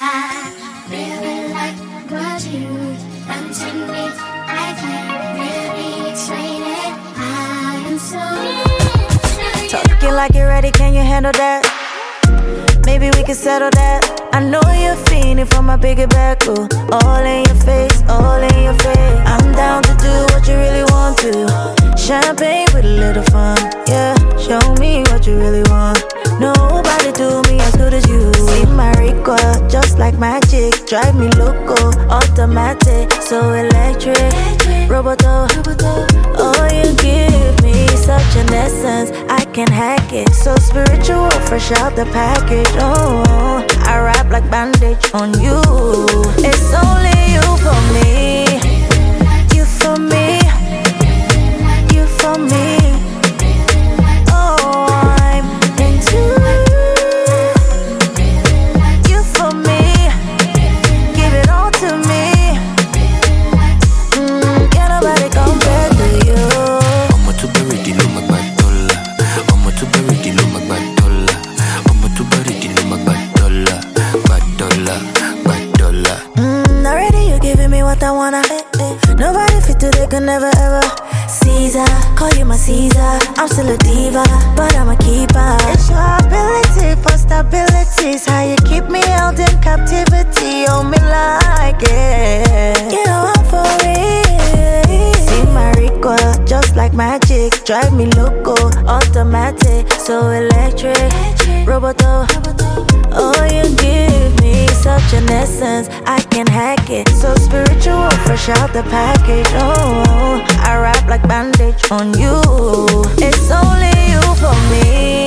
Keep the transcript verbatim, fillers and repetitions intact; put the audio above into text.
I really like what you done to me. I can't really explain it. I am so talking like you're ready, can you handle that? Maybe we can settle that. I know you're fiending for my bigger back, oh. All in your face, all in your face. I'm down to do what you really want to. Champagne with a little fun, yeah. Show me what you really want. Nobody do me as good as you. See my record, just like magic. Drive me loco, automatic, so electric. Roboto, oh, you give me such an essence, I can hack it. So spiritual, fresh out the package. Oh, I wrap like bandage on you. It's only you for me. You for me. You for me. Oh, I'm into you for me. Give it all to me. Mm, can't nobody compare to you. I'ma to bury the low magbadola. I'ma to bury the low magbadola. I'ma to bury the low magbadola. Badola, badola. Mm, already you giving me what I wanna. Nobody fit today, could never ever. Caesar, call you my Caesar. I'm still a diva, but I'm a keeper. It's your ability for stability. It's how you keep me held in captivity. Oh, me like it. You know I'm for it. See my recoil, just like magic. Drive me loco, automatic, so electric. Roboto, oh, you give me such an essence, I can hack it. So spiritual, fresh out the package. Oh, I wrap like bandage on you. It's only you for me.